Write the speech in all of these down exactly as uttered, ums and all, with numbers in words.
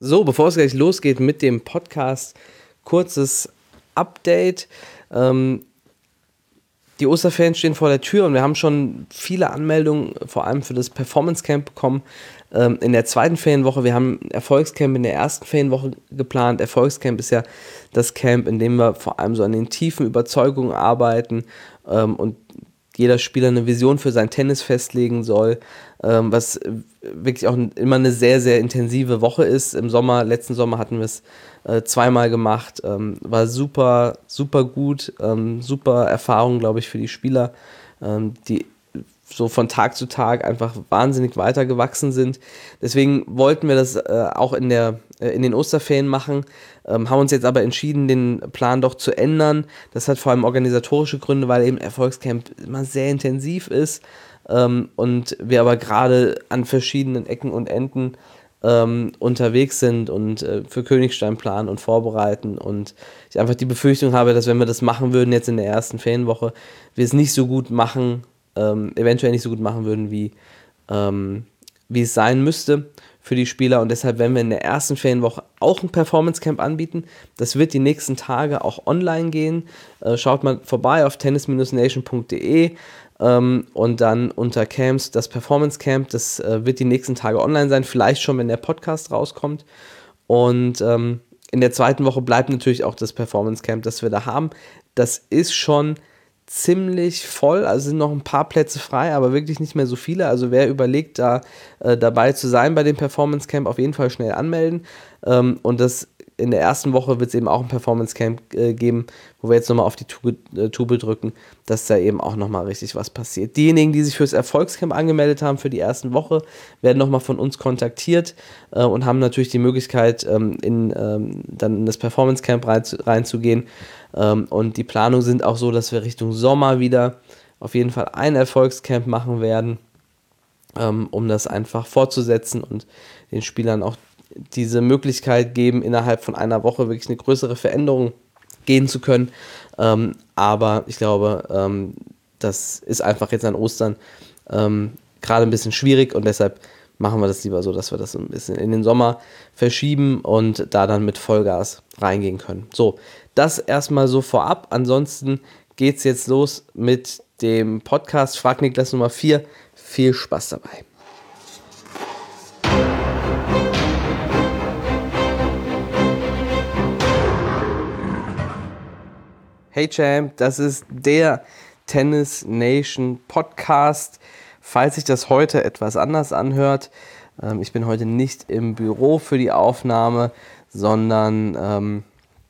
So, bevor es gleich losgeht mit dem Podcast, kurzes Update. Ähm, die Osterferien stehen vor der Tür und wir haben schon viele Anmeldungen, vor allem für das Performance Camp bekommen. Ähm, in der zweiten Ferienwoche, wir haben ein Erfolgscamp in der ersten Ferienwoche geplant. Erfolgscamp ist ja das Camp, in dem wir vor allem so an den tiefen Überzeugungen arbeiten ähm, und jeder Spieler eine Vision für sein Tennis festlegen soll, ähm, was wirklich auch immer eine sehr, sehr intensive Woche ist. Im Sommer, letzten Sommer hatten wir es äh, zweimal gemacht, ähm, war super, super gut, ähm, super Erfahrung, glaube ich, für die Spieler, ähm, die so von Tag zu Tag einfach wahnsinnig weitergewachsen sind. Deswegen wollten wir das äh, auch in, der, äh, in den Osterferien machen, ähm, haben uns jetzt aber entschieden, den Plan doch zu ändern. Das hat vor allem organisatorische Gründe, weil eben Erfolgscamp immer sehr intensiv ist ähm, und wir aber gerade an verschiedenen Ecken und Enden ähm, unterwegs sind und äh, für Königstein planen und vorbereiten und ich einfach die Befürchtung habe, dass wenn wir das machen würden jetzt in der ersten Ferienwoche, wir es nicht so gut machen, Ähm, eventuell nicht so gut machen würden, wie, ähm, wie es sein müsste für die Spieler. Und deshalb werden wir in der ersten Ferienwoche auch ein Performance Camp anbieten. Das wird die nächsten Tage auch online gehen. Äh, schaut mal vorbei auf tennis nation punkt de ähm, und dann unter Camps das Performance Camp. Das äh, wird die nächsten Tage online sein, vielleicht schon, wenn der Podcast rauskommt. Und ähm, in der zweiten Woche bleibt natürlich auch das Performance Camp, das wir da haben. Das ist schon ziemlich voll, also sind noch ein paar Plätze frei, aber wirklich nicht mehr so viele. Also wer überlegt, da äh, dabei zu sein bei dem Performance Camp, auf jeden Fall schnell anmelden. Ähm, und das in der ersten Woche wird es eben auch ein Performance Camp äh, geben, wo wir jetzt nochmal auf die Tube, äh, Tube drücken, dass da eben auch nochmal richtig was passiert. Diejenigen, die sich fürs Erfolgscamp angemeldet haben für die ersten Woche, werden nochmal von uns kontaktiert äh, und haben natürlich die Möglichkeit, ähm, in, ähm, dann in das Performance Camp rein, reinzugehen. Ähm, und die Planungen sind auch so, dass wir Richtung Sommer wieder auf jeden Fall ein Erfolgscamp machen werden, ähm, um das einfach fortzusetzen und den Spielern auch diese Möglichkeit geben, innerhalb von einer Woche wirklich eine größere Veränderung gehen zu können. Ähm, aber ich glaube, ähm, das ist einfach jetzt an Ostern ähm, gerade ein bisschen schwierig und deshalb machen wir das lieber so, dass wir das ein bisschen in den Sommer verschieben und da dann mit Vollgas reingehen können. So, das erstmal so vorab. Ansonsten geht es jetzt los mit dem Podcast Frag Niklas Nummer vier. Viel Spaß dabei. Hey Champ, das ist der Tennis Nation Podcast. Falls sich das heute etwas anders anhört, ähm, ich bin heute nicht im Büro für die Aufnahme, sondern ähm,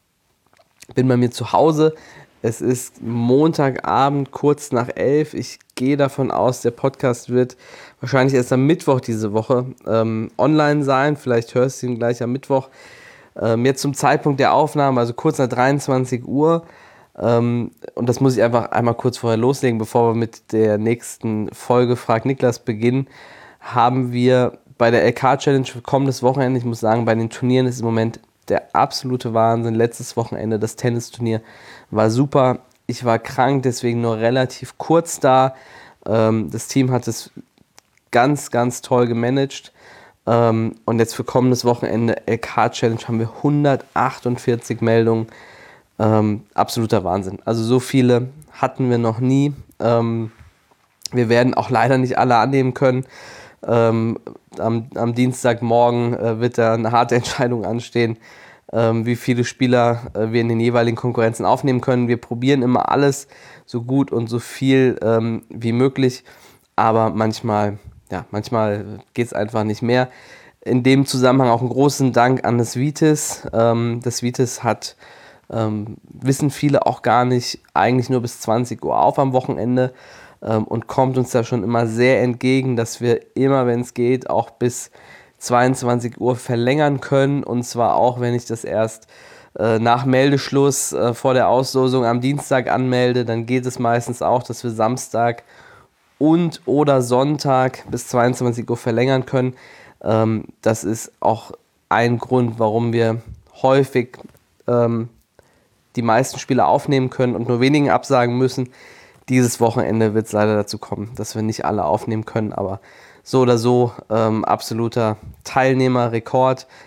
bin bei mir zu Hause. Es ist Montagabend, kurz nach elf. Ich gehe davon aus, der Podcast wird wahrscheinlich erst am Mittwoch diese Woche ähm, online sein. Vielleicht hörst du ihn gleich am Mittwoch. Ähm, jetzt zum Zeitpunkt der Aufnahme, also kurz nach dreiundzwanzig Uhr. Ähm, und das muss ich einfach einmal kurz vorher loslegen, bevor wir mit der nächsten Folge Frag Niklas beginnen, haben wir bei der L K-Challenge für kommendes Wochenende, ich muss sagen, bei den Turnieren ist im Moment der absolute Wahnsinn. Letztes Wochenende, das Tennisturnier, war super. Ich war krank, deswegen nur relativ kurz da. Ähm, das Team hat es ganz, ganz toll gemanagt. Ähm, und jetzt für kommendes Wochenende L K-Challenge haben wir hundertachtundvierzig Meldungen. Ähm, absoluter Wahnsinn. Also so viele hatten wir noch nie. Ähm, wir werden auch leider nicht alle annehmen können. Ähm, am, am Dienstagmorgen äh, wird da eine harte Entscheidung anstehen, ähm, wie viele Spieler äh, wir in den jeweiligen Konkurrenzen aufnehmen können. Wir probieren immer alles so gut und so viel ähm, wie möglich, aber manchmal, ja, manchmal geht es einfach nicht mehr. In dem Zusammenhang auch einen großen Dank an das Vitis. Ähm, das Vitis hat Ähm, wissen viele auch gar nicht, eigentlich nur bis zwanzig Uhr auf am Wochenende ähm, und kommt uns da schon immer sehr entgegen, dass wir immer, wenn es geht, auch bis zweiundzwanzig Uhr verlängern können und zwar auch, wenn ich das erst äh, nach Meldeschluss äh, vor der Auslosung am Dienstag anmelde, dann geht es meistens auch, dass wir Samstag und oder Sonntag bis zweiundzwanzig Uhr verlängern können. Ähm, das ist auch ein Grund, warum wir häufig ähm, die meisten Spieler aufnehmen können und nur wenigen absagen müssen. Dieses Wochenende wird es leider dazu kommen, dass wir nicht alle aufnehmen können, aber so oder so ähm, absoluter Teilnehmerrekord.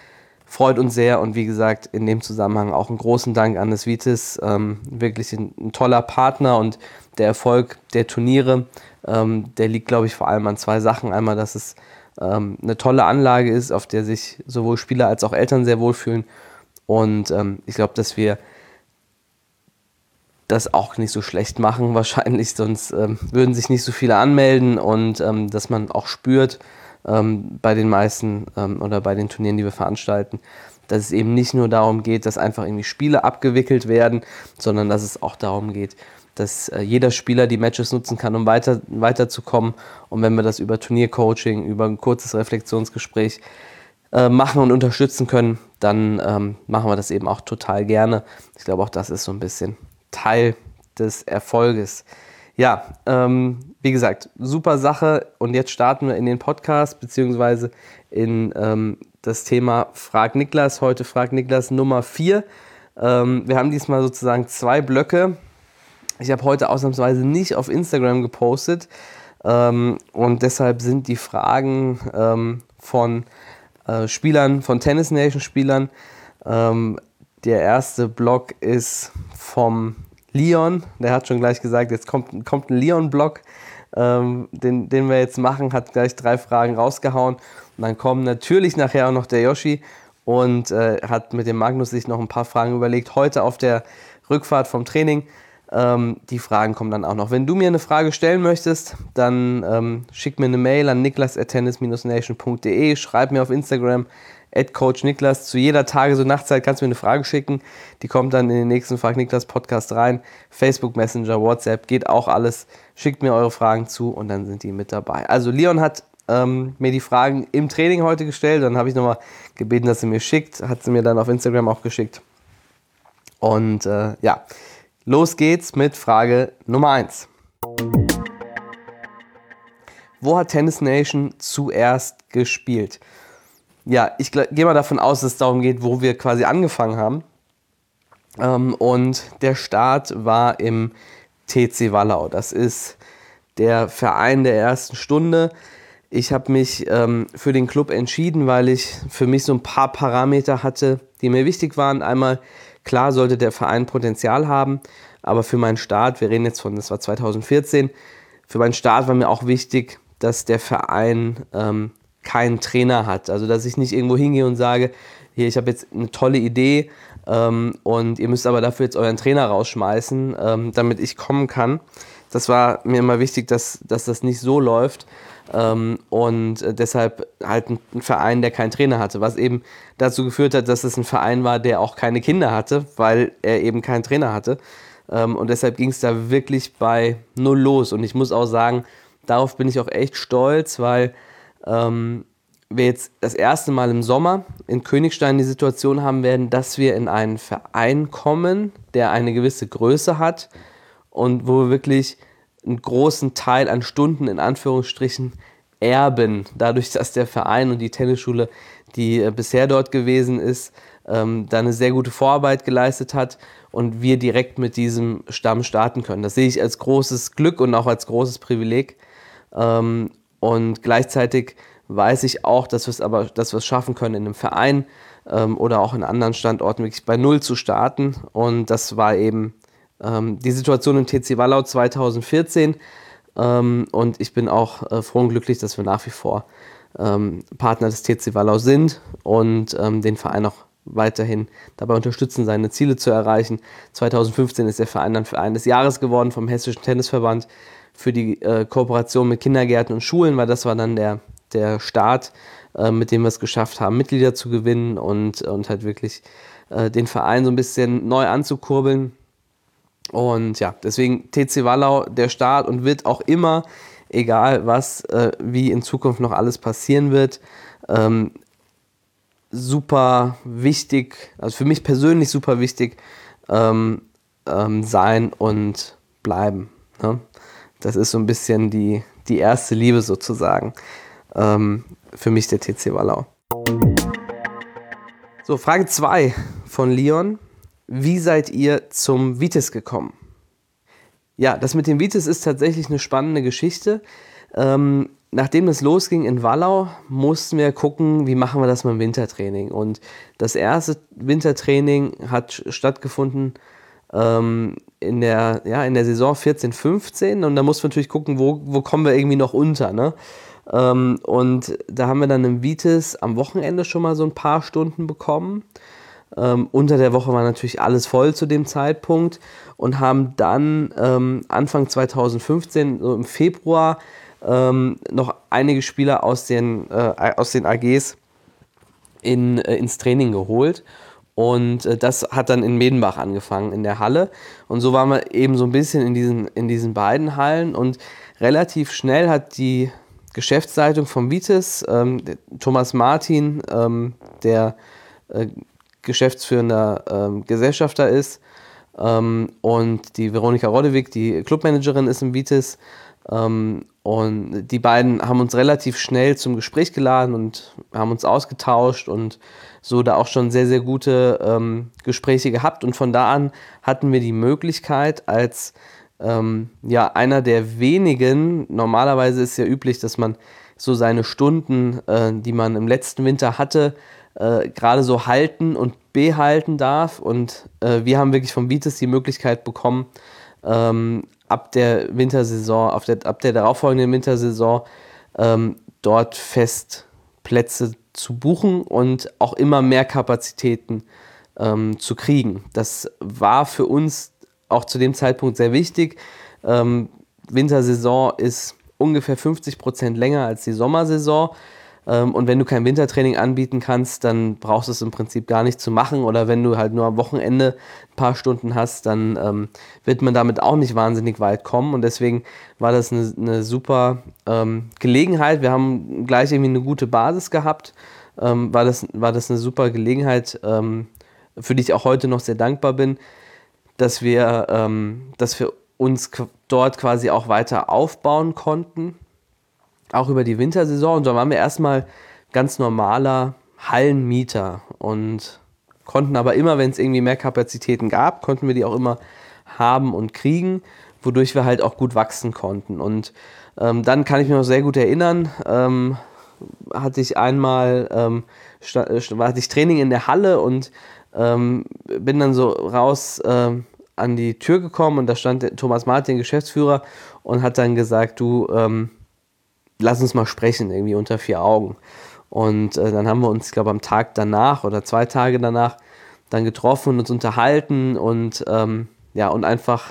freut uns sehr und wie gesagt, in dem Zusammenhang auch einen großen Dank an das Vitis, ähm, wirklich ein, ein toller Partner und der Erfolg der Turniere, ähm, der liegt, glaube ich, vor allem an zwei Sachen. Einmal, dass es ähm, eine tolle Anlage ist, auf der sich sowohl Spieler als auch Eltern sehr wohlfühlen und ähm, ich glaube, dass wir das auch nicht so schlecht machen wahrscheinlich, sonst ähm, würden sich nicht so viele anmelden und ähm, dass man auch spürt ähm, bei den meisten ähm, oder bei den Turnieren, die wir veranstalten, dass es eben nicht nur darum geht, dass einfach irgendwie Spiele abgewickelt werden, sondern dass es auch darum geht, dass äh, jeder Spieler die Matches nutzen kann, um weiter, weiterzukommen und wenn wir das über Turniercoaching, über ein kurzes Reflexionsgespräch äh, machen und unterstützen können, dann ähm, machen wir das eben auch total gerne. Ich glaube auch, das ist so ein bisschen Teil des Erfolges. Ja, ähm, wie gesagt, super Sache und jetzt starten wir in den Podcast beziehungsweise in ähm, das Thema Frag Niklas. Heute Frag Niklas Nummer vier. Ähm, wir haben diesmal sozusagen zwei Blöcke. Ich habe heute ausnahmsweise nicht auf Instagram gepostet ähm, und deshalb sind die Fragen ähm, von äh, Spielern, von Tennis Nation Spielern. Ähm, der erste Block ist vom Leon, der hat schon gleich gesagt, jetzt kommt, kommt ein Leon-Block, ähm, den, den wir jetzt machen, hat gleich drei Fragen rausgehauen. Und dann kommt natürlich nachher auch noch der Yoshi und äh, hat mit dem Magnus sich noch ein paar Fragen überlegt. Heute auf der Rückfahrt vom Training. Ähm, die Fragen kommen dann auch noch. Wenn du mir eine Frage stellen möchtest, dann ähm, schick mir eine Mail an niklas at tennis dash nation punkt de, schreib mir auf Instagram at coach niklas. Zu jeder Tages- und Nachtzeit kannst du mir eine Frage schicken. Die kommt dann in den nächsten Frag Niklas Podcast rein. Facebook Messenger, WhatsApp, geht auch alles. Schickt mir eure Fragen zu und dann sind die mit dabei. Also Leon hat ähm, mir die Fragen im Training heute gestellt. Dann habe ich nochmal gebeten, dass sie mir schickt. Hat sie mir dann auf Instagram auch geschickt. Und äh, ja, los geht's mit Frage Nummer eins. Wo hat Tennis Nation zuerst gespielt? Ja, ich gehe mal davon aus, dass es darum geht, wo wir quasi angefangen haben. Ähm, und der Start war im T C Wallau. Das ist der Verein der ersten Stunde. Ich habe mich ähm, für den Club entschieden, weil ich für mich so ein paar Parameter hatte, die mir wichtig waren. Einmal, klar sollte der Verein Potenzial haben, aber für meinen Start, wir reden jetzt von, das war zwanzig vierzehn, für meinen Start war mir auch wichtig, dass der Verein ähm, keinen Trainer hat. Also, dass ich nicht irgendwo hingehe und sage, hier, ich habe jetzt eine tolle Idee ähm, und ihr müsst aber dafür jetzt euren Trainer rausschmeißen, ähm, damit ich kommen kann. Das war mir immer wichtig, dass, dass das nicht so läuft ähm, und äh, deshalb halt ein, ein Verein, der keinen Trainer hatte, was eben dazu geführt hat, dass es ein Verein war, der auch keine Kinder hatte, weil er eben keinen Trainer hatte ähm, und deshalb ging es da wirklich bei null los und ich muss auch sagen, darauf bin ich auch echt stolz, weil ähm, wir jetzt das erste Mal im Sommer in Königstein die Situation haben werden, dass wir in einen Verein kommen, der eine gewisse Größe hat und wo wir wirklich einen großen Teil an Stunden in Anführungsstrichen erben, dadurch, dass der Verein und die Tennisschule, die äh, bisher dort gewesen ist, ähm, da eine sehr gute Vorarbeit geleistet hat und wir direkt mit diesem Stamm starten können. Das sehe ich als großes Glück und auch als großes Privileg. Ähm, und gleichzeitig weiß ich auch, dass wir es aber, dass wir es schaffen können, in einem Verein ähm, oder auch in anderen Standorten wirklich bei Null zu starten. Und das war eben ähm, die Situation im T C Wallau zwanzig vierzehn. Ähm, und ich bin auch äh, froh und glücklich, dass wir nach wie vor ähm, Partner des T C Wallau sind und ähm, den Verein auch weiterhin dabei unterstützen, seine Ziele zu erreichen. zwanzig fünfzehn ist der Verein dann Verein des Jahres geworden vom Hessischen Tennisverband für die äh, Kooperation mit Kindergärten und Schulen, weil das war dann der, der Start, äh, mit dem wir es geschafft haben, Mitglieder zu gewinnen und, und halt wirklich äh, den Verein so ein bisschen neu anzukurbeln. Und ja, deswegen T C Wallau der Start und wird auch immer, egal was, äh, wie in Zukunft noch alles passieren wird, ähm, super wichtig, also für mich persönlich super wichtig ähm, ähm, sein und bleiben. Ne? Das ist so ein bisschen die, die erste Liebe sozusagen. Ähm, für mich der T C Wallau. So, Frage zwei von Leon. Wie seid ihr zum Vitis gekommen? Ja, das mit dem Vitis ist tatsächlich eine spannende Geschichte. Ähm, nachdem es losging in Wallau, mussten wir gucken, wie machen wir das mit dem Wintertraining. Und das erste Wintertraining hat stattgefunden ähm, in, der, ja, in der Saison vierzehn fünfzehn. Und da mussten wir natürlich gucken, wo, wo kommen wir irgendwie noch unter. Ne? Ähm, und da haben wir dann im Vitis am Wochenende schon mal so ein paar Stunden bekommen. Ähm, unter der Woche war natürlich alles voll zu dem Zeitpunkt und haben dann ähm, Anfang zwanzig fünfzehn, so im Februar, ähm, noch einige Spieler aus den, äh, aus den A Gs in, äh, ins Training geholt. Und äh, das hat dann in Medenbach angefangen, in der Halle. Und so waren wir eben so ein bisschen in diesen, in diesen beiden Hallen. Und relativ schnell hat die Geschäftsleitung vom Vitis, ähm, Thomas Martin, ähm, der äh, geschäftsführender ähm, Gesellschafter ist, ähm, und die Veronika Rodewig, die Clubmanagerin, ist im Vitis. Ähm, und die beiden haben uns relativ schnell zum Gespräch geladen und haben uns ausgetauscht und so da auch schon sehr, sehr gute ähm, Gespräche gehabt. Und von da an hatten wir die Möglichkeit, als ähm, ja, einer der wenigen, normalerweise ist ja üblich, dass man so seine Stunden, äh, die man im letzten Winter hatte, äh, gerade so halten und behalten darf. Und äh, wir haben wirklich vom Vitis die Möglichkeit bekommen, ähm, ab der Wintersaison, auf der, ab der darauffolgenden Wintersaison ähm, dort fest Plätze zu buchen und auch immer mehr Kapazitäten ähm, zu kriegen. Das war für uns auch zu dem Zeitpunkt sehr wichtig. Ähm, Wintersaison ist ungefähr fünfzig Prozent länger als die Sommersaison. Ähm, und wenn du kein Wintertraining anbieten kannst, dann brauchst du es im Prinzip gar nicht zu machen. Oder wenn du halt nur am Wochenende ein paar Stunden hast, dann ähm, wird man damit auch nicht wahnsinnig weit kommen. Und deswegen war das eine, eine super ähm, Gelegenheit. Wir haben gleich irgendwie eine gute Basis gehabt. Ähm, war das, war das eine super Gelegenheit, ähm, für die ich auch heute noch sehr dankbar bin, dass wir, ähm, dass wir uns k- dort quasi auch weiter aufbauen konnten. Auch über die Wintersaison. Und da waren wir erstmal ganz normaler Hallenmieter und konnten aber immer, wenn es irgendwie mehr Kapazitäten gab, konnten wir die auch immer haben und kriegen, wodurch wir halt auch gut wachsen konnten. Und ähm, dann kann ich mich noch sehr gut erinnern, ähm, hatte ich einmal ähm, sta- hatte ich Training in der Halle und ähm, bin dann so raus ähm, an die Tür gekommen und da stand der Thomas Martin, Geschäftsführer, und hat dann gesagt, du, ähm, lass uns mal sprechen, irgendwie unter vier Augen. Und äh, dann haben wir uns, ich glaube, am Tag danach oder zwei Tage danach dann getroffen und uns unterhalten und ähm, ja, und einfach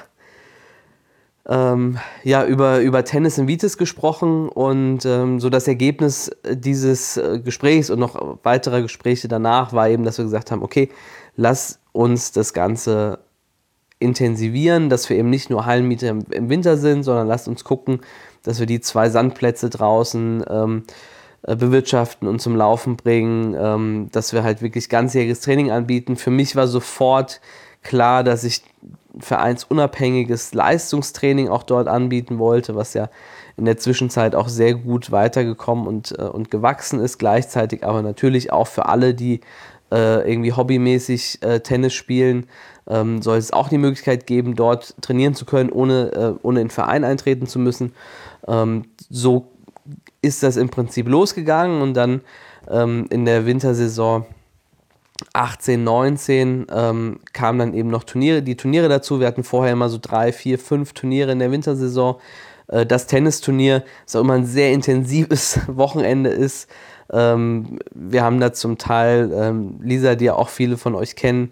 ähm, ja, über, über Tennis in Vitis gesprochen und ähm, so das Ergebnis dieses äh, Gesprächs und noch weiterer Gespräche danach war eben, dass wir gesagt haben, okay, lass uns das Ganze intensivieren, dass wir eben nicht nur Hallenmieter im, im Winter sind, sondern lasst uns gucken, dass wir die zwei Sandplätze draußen ähm, äh, bewirtschaften und zum Laufen bringen, ähm, dass wir halt wirklich ganzjähriges Training anbieten. Für mich war sofort klar, dass ich vereinsunabhängiges Leistungstraining auch dort anbieten wollte, was ja in der Zwischenzeit auch sehr gut weitergekommen und, äh, und gewachsen ist, gleichzeitig aber natürlich auch für alle, die äh, irgendwie hobbymäßig äh, Tennis spielen, ähm, soll es auch die Möglichkeit geben, dort trainieren zu können, ohne, äh, ohne in den Verein eintreten zu müssen. Ähm, so ist das im Prinzip losgegangen und dann ähm, in der Wintersaison achtzehn, neunzehn ähm, kamen dann eben noch Turniere, die Turniere dazu. Wir hatten vorher immer so drei, vier, fünf Turniere in der Wintersaison. Äh, das Tennisturnier, das auch immer ein sehr intensives Wochenende ist. Ähm, wir haben da zum Teil, ähm, Lisa, die ja auch viele von euch kennen,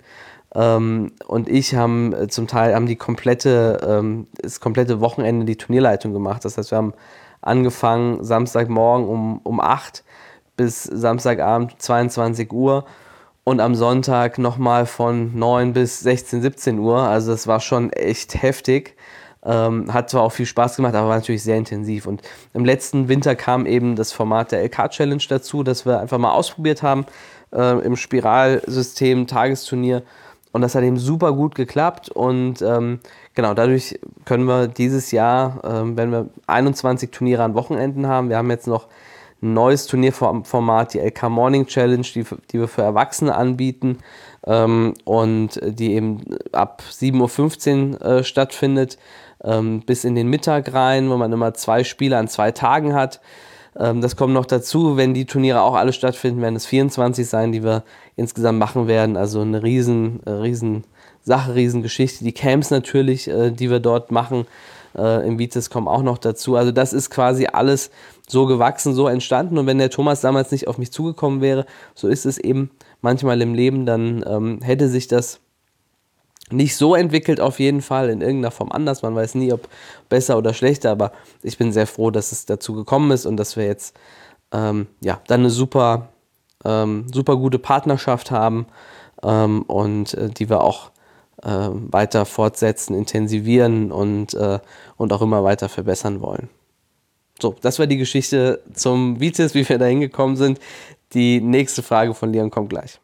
ähm, und ich haben äh, zum Teil haben die komplette, ähm, das komplette Wochenende die Turnierleitung gemacht. Das heißt, wir haben angefangen Samstagmorgen um, um acht bis Samstagabend zweiundzwanzig Uhr. Und am Sonntag nochmal von neun bis sechzehn, siebzehn Uhr. Also das war schon echt heftig. Ähm, hat zwar auch viel Spaß gemacht, aber war natürlich sehr intensiv. Und im letzten Winter kam eben das Format der L K-Challenge dazu, das wir einfach mal ausprobiert haben äh, im Spiralsystem, Tagesturnier. Und das hat eben super gut geklappt. Und ähm, genau, dadurch können wir dieses Jahr, ähm, wenn wir einundzwanzig Turniere an Wochenenden haben, wir haben jetzt noch ein neues Turnierformat, die L K Morning Challenge, die, die wir für Erwachsene anbieten ähm, und die eben ab sieben Uhr fünfzehn äh, stattfindet, ähm, bis in den Mittag rein, wo man immer zwei Spiele an zwei Tagen hat. Ähm, das kommt noch dazu, wenn die Turniere auch alle stattfinden, werden es vierundzwanzig sein, die wir insgesamt machen werden. Also eine riesen, äh, riesen Sache, riesen Geschichte. Die Camps natürlich, äh, die wir dort machen, äh, im Vitis kommen auch noch dazu. Also das ist quasi alles so gewachsen, so entstanden. Und wenn der Thomas damals nicht auf mich zugekommen wäre, so ist es eben manchmal im Leben, dann ähm, hätte sich das nicht so entwickelt, auf jeden Fall, in irgendeiner Form anders. Man weiß nie, ob besser oder schlechter, aber ich bin sehr froh, dass es dazu gekommen ist und dass wir jetzt ähm, ja, dann eine super, ähm, super gute Partnerschaft haben ähm, und äh, die wir auch äh, weiter fortsetzen, intensivieren und, äh, und auch immer weiter verbessern wollen. So, das war die Geschichte zum Vitis, wie wir da hingekommen sind. Die nächste Frage von Leon kommt gleich.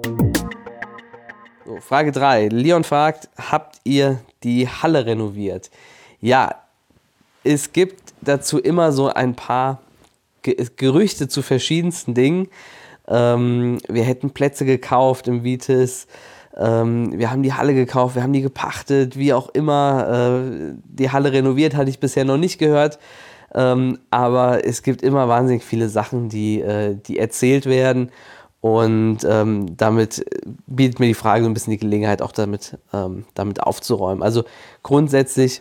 So, Frage drei. Leon fragt, habt ihr die Halle renoviert? Ja, es gibt dazu immer so ein paar Ge- Gerüchte zu verschiedensten Dingen. Ähm, wir hätten Plätze gekauft im Vitis. Ähm, wir haben die Halle gekauft, wir haben die gepachtet, wie auch immer. Äh, die Halle renoviert hatte ich bisher noch nicht gehört. Ähm, aber es gibt immer wahnsinnig viele Sachen, die, äh, die erzählt werden. Und ähm, damit bietet mir die Frage so ein bisschen die Gelegenheit, auch damit, ähm, damit aufzuräumen. Also grundsätzlich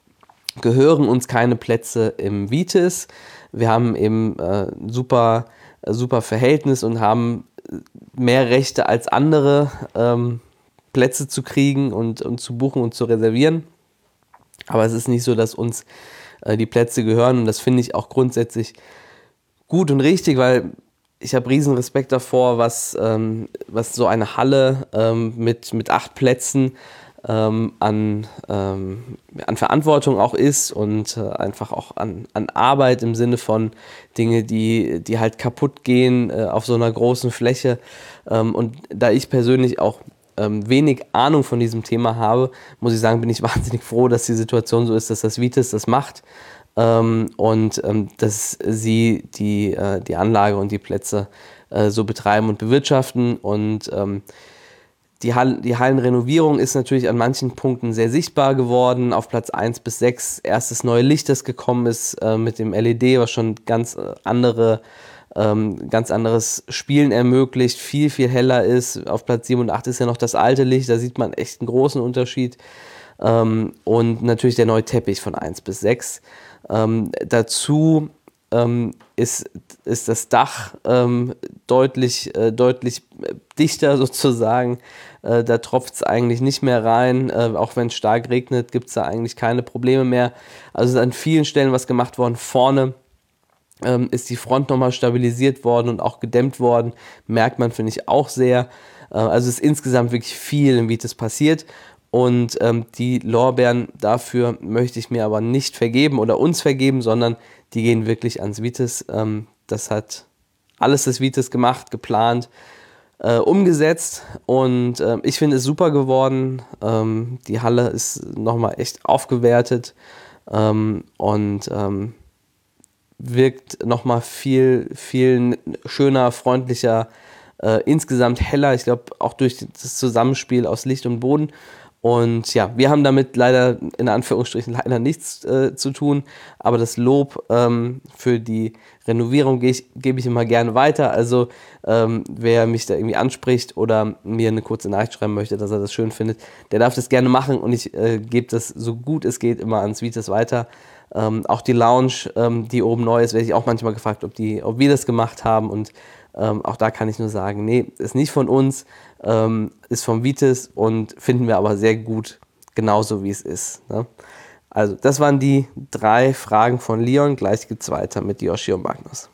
gehören uns keine Plätze im Vitis. Wir haben eben äh, super, super Verhältnis und haben mehr Rechte als andere, ähm, Plätze zu kriegen und, und zu buchen und zu reservieren. Aber es ist nicht so, dass uns äh, die Plätze gehören und das finde ich auch grundsätzlich gut und richtig, weil ich habe riesen Respekt davor, was, ähm, was so eine Halle ähm, mit, mit acht Plätzen ähm, an, ähm, an Verantwortung auch ist und äh, einfach auch an, an Arbeit im Sinne von Dinge, die, die halt kaputt gehen äh, auf so einer großen Fläche. Ähm, und da ich persönlich auch ähm, wenig Ahnung von diesem Thema habe, muss ich sagen, bin ich wahnsinnig froh, dass die Situation so ist, dass das Vitis das macht. Ähm, und ähm, dass sie die, äh, die Anlage und die Plätze äh, so betreiben und bewirtschaften. Und ähm, die, Hall- die Hallenrenovierung ist natürlich an manchen Punkten sehr sichtbar geworden. Auf Platz eins bis sechs erstes neue Licht, das gekommen ist äh, mit dem L E D, was schon ganz äh, andere ähm, ganz anderes Spielen ermöglicht, viel, viel heller ist. Auf Platz sieben und acht ist ja noch das alte Licht, da sieht man echt einen großen Unterschied. Ähm, und natürlich der neue Teppich von eins bis sechs. Ähm, dazu ähm, ist, ist das Dach ähm, deutlich, äh, deutlich dichter sozusagen. Äh, da tropft es eigentlich nicht mehr rein. Äh, auch wenn es stark regnet, gibt es da eigentlich keine Probleme mehr. Also es ist an vielen Stellen was gemacht worden. Vorne ähm, ist die Front nochmal stabilisiert worden und auch gedämmt worden. Merkt man, finde ich, auch sehr. Äh, also es ist insgesamt wirklich viel im Vitis passiert. Und ähm, die Lorbeeren dafür möchte ich mir aber nicht vergeben oder uns vergeben, sondern die gehen wirklich ans Vitis. Ähm, das hat alles das Vitis gemacht, geplant, äh, umgesetzt und äh, ich finde es super geworden. Ähm, die Halle ist nochmal echt aufgewertet ähm, und ähm, wirkt nochmal viel, viel schöner, freundlicher, äh, insgesamt heller. Ich glaube auch durch das Zusammenspiel aus Licht und Boden. Und ja, wir haben damit leider, in Anführungsstrichen, leider nichts äh, zu tun. Aber das Lob ähm, für die Renovierung ge- gebe ich immer gerne weiter. Also ähm, wer mich da irgendwie anspricht oder mir eine kurze Nachricht schreiben möchte, dass er das schön findet, der darf das gerne machen. Und ich äh, gebe das so gut es geht immer ans Vitis weiter. Ähm, auch die Lounge, ähm, die oben neu ist, werde ich auch manchmal gefragt, ob, die, ob wir das gemacht haben. Und ähm, auch da kann ich nur sagen, nee, ist nicht von uns, ähm, ist vom Vitis und finden wir aber sehr gut, genauso wie es ist. Ne? Also das waren die drei Fragen von Leon. Gleich geht's weiter mit Yoshi und Magnus.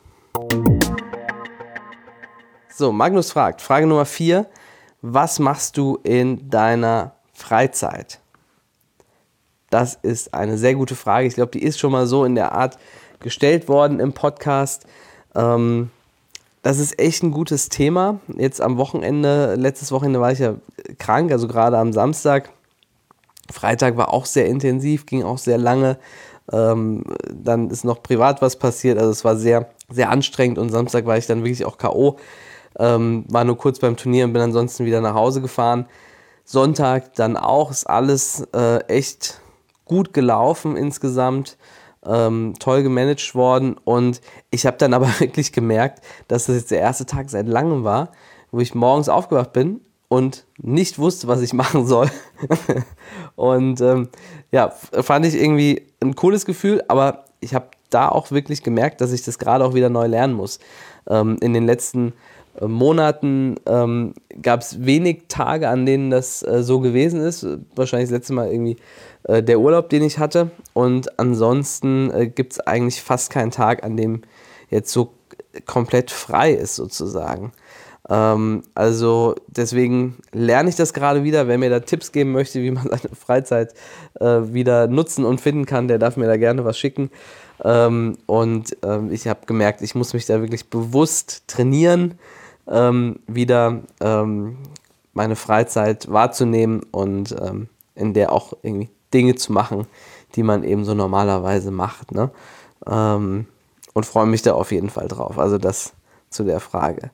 So, Magnus fragt, Frage Nummer vier, was machst du in deiner Freizeit? Das ist eine sehr gute Frage. Ich glaube, die ist schon mal so in der Art gestellt worden im Podcast. Ähm, das ist echt ein gutes Thema. Jetzt am Wochenende, letztes Wochenende war ich ja krank, also gerade am Samstag. Freitag war auch sehr intensiv, ging auch sehr lange. Ähm, dann ist noch privat was passiert, also es war sehr, sehr anstrengend und Samstag war ich dann wirklich auch K O. Ähm, war nur kurz beim Turnier und bin ansonsten wieder nach Hause gefahren. Sonntag dann auch, ist alles äh, echt gut gelaufen insgesamt. ähm, toll gemanagt worden und ich habe dann aber wirklich gemerkt, dass das jetzt der erste Tag seit langem war, wo ich morgens aufgewacht bin und nicht wusste, was ich machen soll. Und ähm, ja, fand ich irgendwie ein cooles Gefühl, aber ich habe da auch wirklich gemerkt, dass ich das gerade auch wieder neu lernen muss. Ähm, in den letzten äh, Monaten ähm, gab es wenig Tage, an denen das äh, so gewesen ist. Wahrscheinlich das letzte Mal irgendwie äh, der Urlaub, den ich hatte. Und ansonsten äh, gibt es eigentlich fast keinen Tag, an dem jetzt so komplett frei ist sozusagen. Ähm, also deswegen lerne ich das gerade wieder. Wer mir da Tipps geben möchte, wie man seine Freizeit äh, wieder nutzen und finden kann, der darf mir da gerne was schicken. Ähm, und ähm, ich habe gemerkt, ich muss mich da wirklich bewusst trainieren, ähm, wieder ähm, meine Freizeit wahrzunehmen und ähm, in der auch irgendwie Dinge zu machen, die man eben so normalerweise macht. Ne? Ähm, und freue mich da auf jeden Fall drauf. Also das zu der Frage.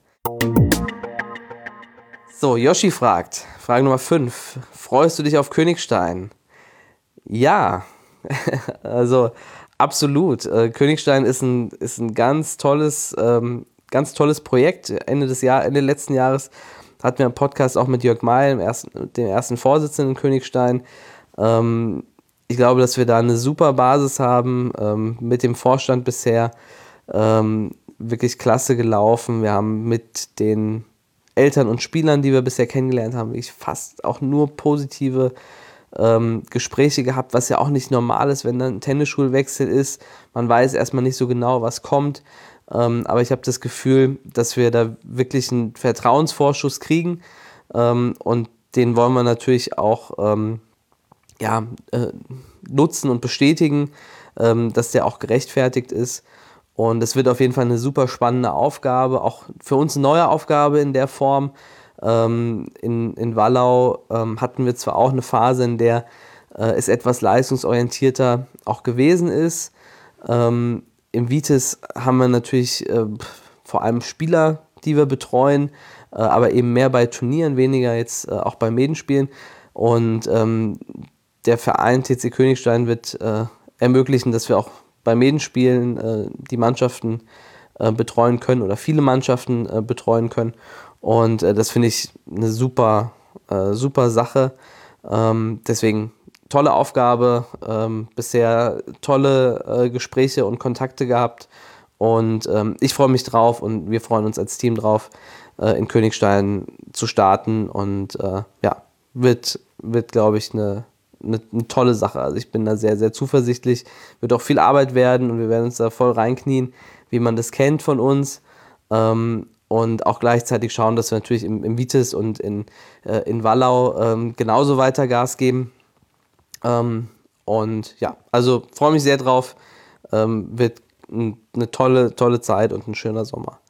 So, Yoshi fragt, Frage Nummer fünf. Freust du dich auf Königstein? Ja, also absolut. Äh, Königstein ist ein, ist ein ganz tolles, ähm, ganz tolles Projekt. Ende des Jahr, Ende letzten Jahres hatten wir einen Podcast auch mit Jörg Meil, dem ersten, dem ersten Vorsitzenden in Königstein. Ähm, ich glaube, dass wir da eine super Basis haben, ähm, mit dem Vorstand bisher ähm, wirklich klasse gelaufen. Wir haben mit den Eltern und Spielern, die wir bisher kennengelernt haben, wirklich fast auch nur positive ähm, Gespräche gehabt, was ja auch nicht normal ist, wenn dann ein Tennisschulwechsel ist. Man weiß erstmal nicht so genau, was kommt. Ähm, aber ich habe das Gefühl, dass wir da wirklich einen Vertrauensvorschuss kriegen. Ähm, und den wollen wir natürlich auch ähm, ja, äh, nutzen und bestätigen, ähm, dass der auch gerechtfertigt ist. Und es wird auf jeden Fall eine super spannende Aufgabe, auch für uns eine neue Aufgabe in der Form. Ähm, in, in Wallau ähm, hatten wir zwar auch eine Phase, in der äh, es etwas leistungsorientierter auch gewesen ist. Ähm, Im Vitis haben wir natürlich äh, vor allem Spieler, die wir betreuen, äh, aber eben mehr bei Turnieren, weniger jetzt äh, auch bei Medenspielen. Und ähm, der Verein T C Königstein wird äh, ermöglichen, dass wir auch bei Medenspielen äh, die Mannschaften äh, betreuen können oder viele Mannschaften äh, betreuen können. Und äh, das finde ich eine super, äh, super Sache. Ähm, deswegen tolle Aufgabe, ähm, bisher tolle äh, Gespräche und Kontakte gehabt. Und ähm, ich freue mich drauf und wir freuen uns als Team drauf, äh, in Königstein zu starten. Und äh, ja, wird, wird glaube ich, eine Eine, eine tolle Sache. Also ich bin da sehr, sehr zuversichtlich. Wird auch viel Arbeit werden und wir werden uns da voll reinknien, wie man das kennt von uns. Ähm, und auch gleichzeitig schauen, dass wir natürlich im, im Vitis und in, äh, in Wallau ähm, genauso weiter Gas geben. Ähm, und ja, also freue mich sehr drauf. Ähm, wird ein, eine tolle, tolle Zeit und ein schöner Sommer.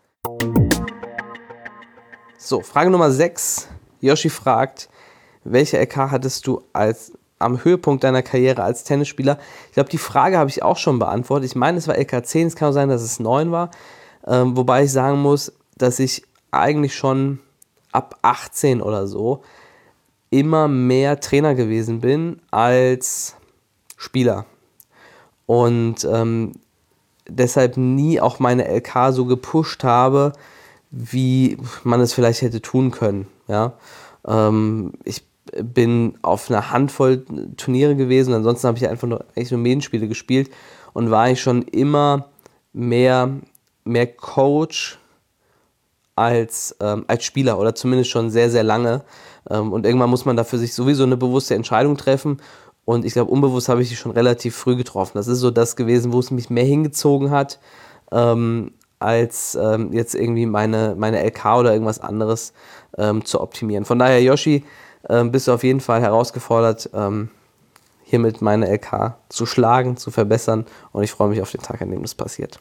So, Frage Nummer sechs. Yoshi fragt, welche L K hattest du als am Höhepunkt deiner Karriere als Tennisspieler? Ich glaube, die Frage habe ich auch schon beantwortet. Ich meine, es war L K zehn, es kann auch sein, dass es neun war. Ähm, wobei ich sagen muss, dass ich eigentlich schon ab achtzehn oder so immer mehr Trainer gewesen bin als Spieler. Und ähm, deshalb nie auch meine L K so gepusht habe, wie man es vielleicht hätte tun können. Ja? Ähm, ich bin auf einer Handvoll Turniere gewesen, ansonsten habe ich einfach nur, eigentlich nur Medenspiele gespielt und war ich schon immer mehr, mehr Coach als, ähm, als Spieler oder zumindest schon sehr, sehr lange. Ähm, und irgendwann muss man da für sich sowieso eine bewusste Entscheidung treffen und ich glaube, unbewusst habe ich die schon relativ früh getroffen. Das ist so das gewesen, wo es mich mehr hingezogen hat, ähm, als ähm, jetzt irgendwie meine, meine L K oder irgendwas anderes ähm, zu optimieren. Von daher, Yoshi, ähm, bist du auf jeden Fall herausgefordert, ähm, hiermit meine L K zu schlagen, zu verbessern und ich freue mich auf den Tag, an dem das passiert.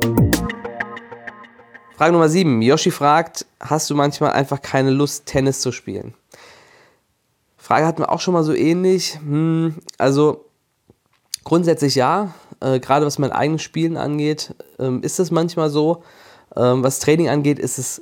Frage Nummer sieben. Yoshi fragt, hast du manchmal einfach keine Lust, Tennis zu spielen? Frage hatten wir auch schon mal so ähnlich. Hm, also grundsätzlich ja, äh, gerade was mein eigenes Spielen angeht, ähm, ist es manchmal so. Ähm, was Training angeht, ist es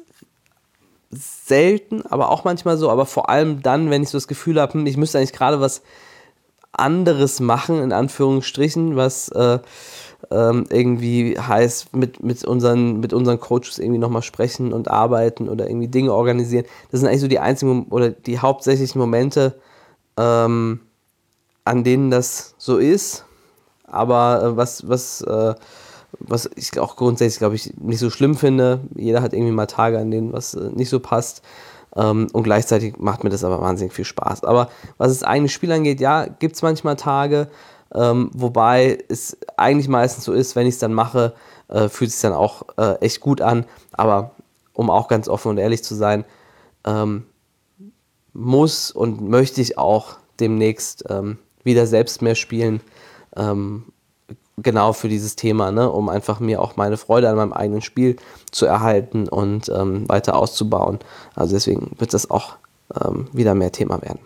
selten, aber auch manchmal so, aber vor allem dann, wenn ich so das Gefühl habe, ich müsste eigentlich gerade was anderes machen, in Anführungsstrichen, was äh, ähm, irgendwie heißt, mit, mit, unseren, mit unseren Coaches irgendwie nochmal sprechen und arbeiten oder irgendwie Dinge organisieren. Das sind eigentlich so die einzigen oder die hauptsächlichen Momente, ähm, an denen das so ist. Aber äh, was, was, äh, was ich auch grundsätzlich, glaube ich, nicht so schlimm finde. Jeder hat irgendwie mal Tage, an denen was äh, nicht so passt. Ähm, und gleichzeitig macht mir das aber wahnsinnig viel Spaß. Aber was das eigene Spiel angeht, ja, gibt es manchmal Tage, ähm, wobei es eigentlich meistens so ist, wenn ich es dann mache, äh, fühlt es sich dann auch äh, echt gut an. Aber um auch ganz offen und ehrlich zu sein, ähm, muss und möchte ich auch demnächst ähm, wieder selbst mehr spielen. Ähm, genau für dieses Thema, ne, um einfach mir auch meine Freude an meinem eigenen Spiel zu erhalten und ähm, weiter auszubauen. Also deswegen wird das auch ähm, wieder mehr Thema werden.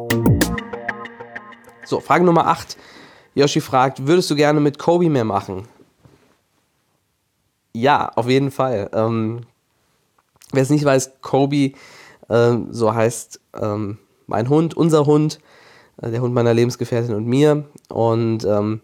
So, Frage Nummer acht. Yoshi fragt, würdest du gerne mit Kobe mehr machen? Ja, auf jeden Fall. Ähm, wer es nicht weiß, Kobe, ähm, so heißt ähm, mein Hund, unser Hund, äh, der Hund meiner Lebensgefährtin und mir. Und ähm,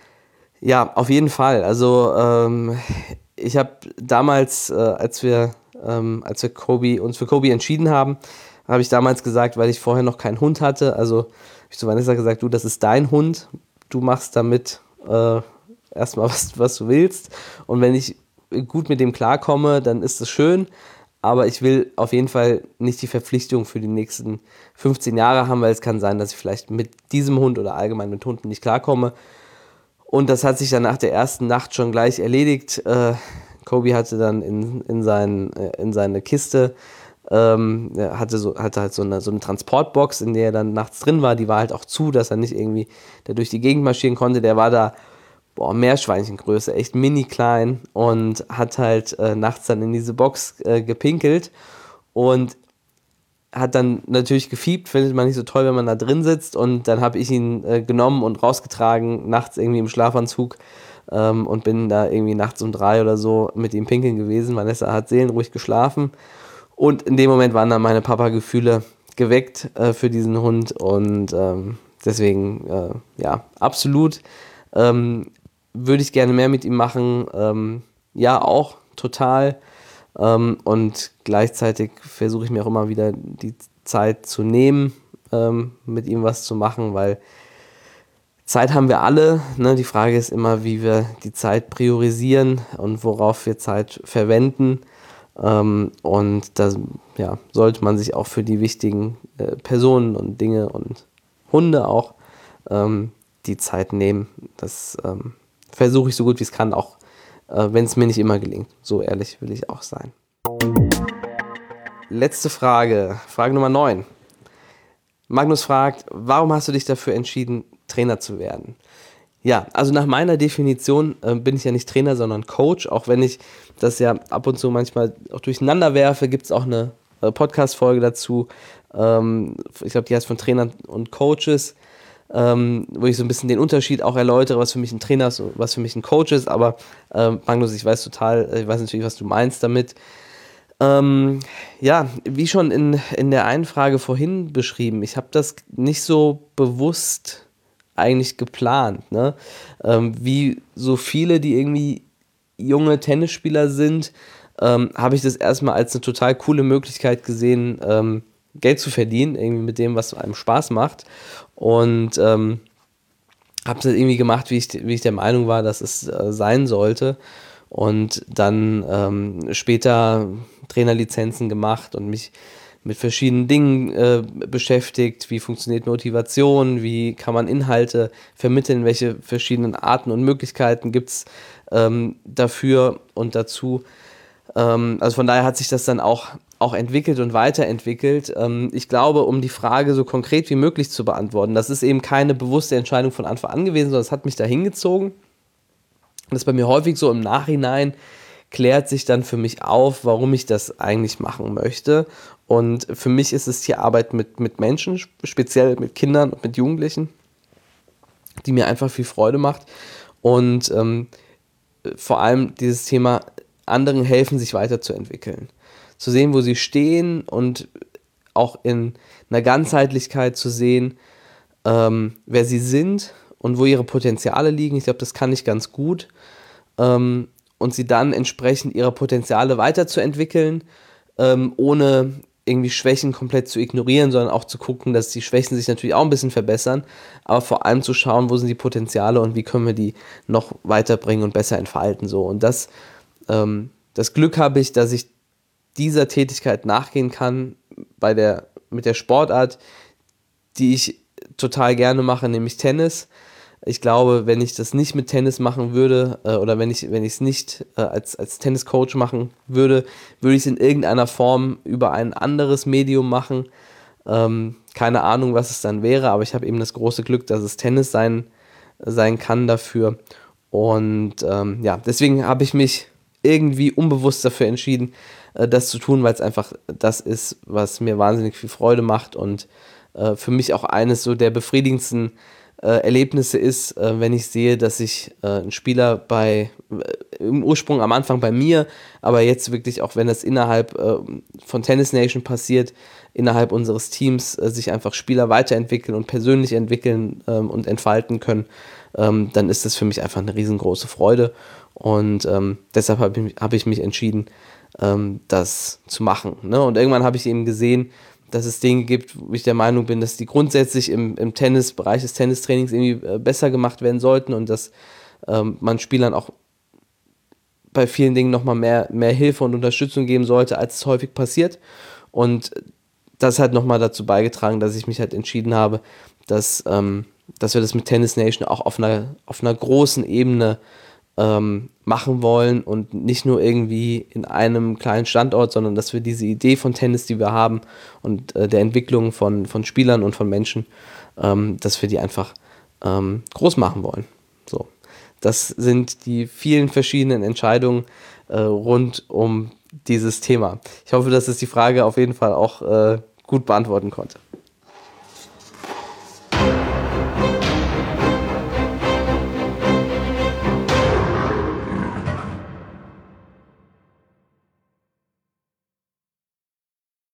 ja, auf jeden Fall. Also ähm, ich habe damals, äh, als wir, ähm, als wir Kobe, uns für Kobe entschieden haben, habe ich damals gesagt, weil ich vorher noch keinen Hund hatte, also habe ich zu Vanessa gesagt, du, das ist dein Hund, du machst damit äh, erstmal, was, was du willst. Und wenn ich gut mit dem klarkomme, dann ist es schön. Aber ich will auf jeden Fall nicht die Verpflichtung für die nächsten fünfzehn Jahre haben, weil es kann sein, dass ich vielleicht mit diesem Hund oder allgemein mit Hunden nicht klarkomme. Und das hat sich dann nach der ersten Nacht schon gleich erledigt. Äh, Kobe hatte dann in, in, sein, in seine Kiste, ähm, er hatte, so, hatte halt so eine, so eine Transportbox, in der er dann nachts drin war. Die war halt auch zu, dass er nicht irgendwie da durch die Gegend marschieren konnte. Der war da, boah, Meerschweinchengröße, echt mini klein und hat halt äh, nachts dann in diese Box äh, gepinkelt und hat dann natürlich gefiebt, findet man nicht so toll, wenn man da drin sitzt, und dann habe ich ihn äh, genommen und rausgetragen, nachts irgendwie im Schlafanzug, ähm, und bin da irgendwie nachts um drei oder so mit ihm pinkeln gewesen. Vanessa hat seelenruhig geschlafen und in dem Moment waren dann meine Papa-Gefühle geweckt äh, für diesen Hund und ähm, deswegen, äh, ja, absolut ähm, würde ich gerne mehr mit ihm machen, ähm, ja, auch total. Ähm, und gleichzeitig versuche ich mir auch immer wieder die Zeit zu nehmen, ähm, mit ihm was zu machen, weil Zeit haben wir alle. Ne? Die Frage ist immer, wie wir die Zeit priorisieren und worauf wir Zeit verwenden. Ähm, und da ja, sollte man sich auch für die wichtigen äh, Personen und Dinge und Hunde auch ähm, die Zeit nehmen. Das ähm, versuche ich so gut wie es kann, auch äh, wenn es mir nicht immer gelingt. So ehrlich will ich auch sein. Letzte Frage, Frage Nummer neun. Magnus fragt, warum hast du dich dafür entschieden, Trainer zu werden? Ja, also nach meiner Definition äh, bin ich ja nicht Trainer, sondern Coach. Auch wenn ich das ja ab und zu manchmal auch durcheinander werfe, gibt es auch eine äh, Podcast-Folge dazu. Ähm, ich glaube, die heißt von Trainern und Coaches, ähm, wo ich so ein bisschen den Unterschied auch erläutere, was für mich ein Trainer ist und was für mich ein Coach ist. Aber äh, Magnus, ich weiß total, ich weiß natürlich, was du meinst damit. Ähm, ja, wie schon in, in der einen Frage vorhin beschrieben, ich habe das nicht so bewusst eigentlich geplant, ne? Ähm, wie so viele, die irgendwie junge Tennisspieler sind, ähm, habe ich das erstmal als eine total coole Möglichkeit gesehen, ähm, Geld zu verdienen, irgendwie mit dem, was einem Spaß macht. Und ähm, habe das irgendwie gemacht, wie ich, wie ich der Meinung war, dass es äh, sein sollte. Und dann ähm, später Trainerlizenzen gemacht und mich mit verschiedenen Dingen äh, beschäftigt. Wie funktioniert Motivation? Wie kann man Inhalte vermitteln? Welche verschiedenen Arten und Möglichkeiten gibt es ähm, dafür und dazu? Ähm, also von daher hat sich das dann auch, auch entwickelt und weiterentwickelt. Ähm, ich glaube, um die Frage so konkret wie möglich zu beantworten, das ist eben keine bewusste Entscheidung von Anfang an gewesen, sondern es hat mich da hingezogen. Das ist bei mir häufig so, im Nachhinein klärt sich dann für mich auf, warum ich das eigentlich machen möchte. Und für mich ist es die Arbeit mit, mit Menschen, speziell mit Kindern und mit Jugendlichen, die mir einfach viel Freude macht. Und ähm, vor allem dieses Thema, anderen helfen, sich weiterzuentwickeln. Zu sehen, wo sie stehen und auch in einer Ganzheitlichkeit zu sehen, ähm, wer sie sind und wo ihre Potenziale liegen. Ich glaube, das kann ich ganz gut. Ähm, und sie dann entsprechend ihre Potenziale weiterzuentwickeln, ähm, ohne irgendwie Schwächen komplett zu ignorieren, sondern auch zu gucken, dass die Schwächen sich natürlich auch ein bisschen verbessern, aber vor allem zu schauen, wo sind die Potenziale und wie können wir die noch weiterbringen und besser entfalten. So. Und das, ähm, das Glück habe ich, dass ich dieser Tätigkeit nachgehen kann bei der, mit der Sportart, die ich total gerne mache, nämlich Tennis. Ich glaube, wenn ich das nicht mit Tennis machen würde äh, oder wenn ich wenn ich es nicht äh, als, als Tenniscoach machen würde, würde ich es in irgendeiner Form über ein anderes Medium machen. Ähm, keine Ahnung, was es dann wäre, aber ich habe eben das große Glück, dass es Tennis sein, sein kann dafür. Und ähm, ja, deswegen habe ich mich irgendwie unbewusst dafür entschieden, äh, das zu tun, weil es einfach das ist, was mir wahnsinnig viel Freude macht und äh, für mich auch eines so der befriedigendsten äh, Erlebnisse ist, äh, wenn ich sehe, dass sich äh, ein Spieler bei, äh, im Ursprung am Anfang bei mir, aber jetzt wirklich auch, wenn das innerhalb äh, von Tennis Nation passiert, innerhalb unseres Teams äh, sich einfach Spieler weiterentwickeln und persönlich entwickeln ähm, und entfalten können, ähm, dann ist das für mich einfach eine riesengroße Freude und ähm, deshalb habe ich, hab ich mich entschieden, ähm, das zu machen. Ne? Und irgendwann habe ich eben gesehen, dass es Dinge gibt, wo ich der Meinung bin, dass die grundsätzlich im, im Tennisbereich des Tennistrainings irgendwie äh, besser gemacht werden sollten und dass ähm, man Spielern auch bei vielen Dingen nochmal mehr, mehr Hilfe und Unterstützung geben sollte, als es häufig passiert. Und das hat nochmal dazu beigetragen, dass ich mich halt entschieden habe, dass, ähm, dass wir das mit Tennis Nation auch auf einer, auf einer großen Ebene ähm, machen wollen und nicht nur irgendwie in einem kleinen Standort, sondern dass wir diese Idee von Tennis, die wir haben und äh, der Entwicklung von, von Spielern und von Menschen, ähm, dass wir die einfach ähm, groß machen wollen. So. Das sind die vielen verschiedenen Entscheidungen äh, rund um dieses Thema. Ich hoffe, dass es die Frage auf jeden Fall auch äh, gut beantworten konnte.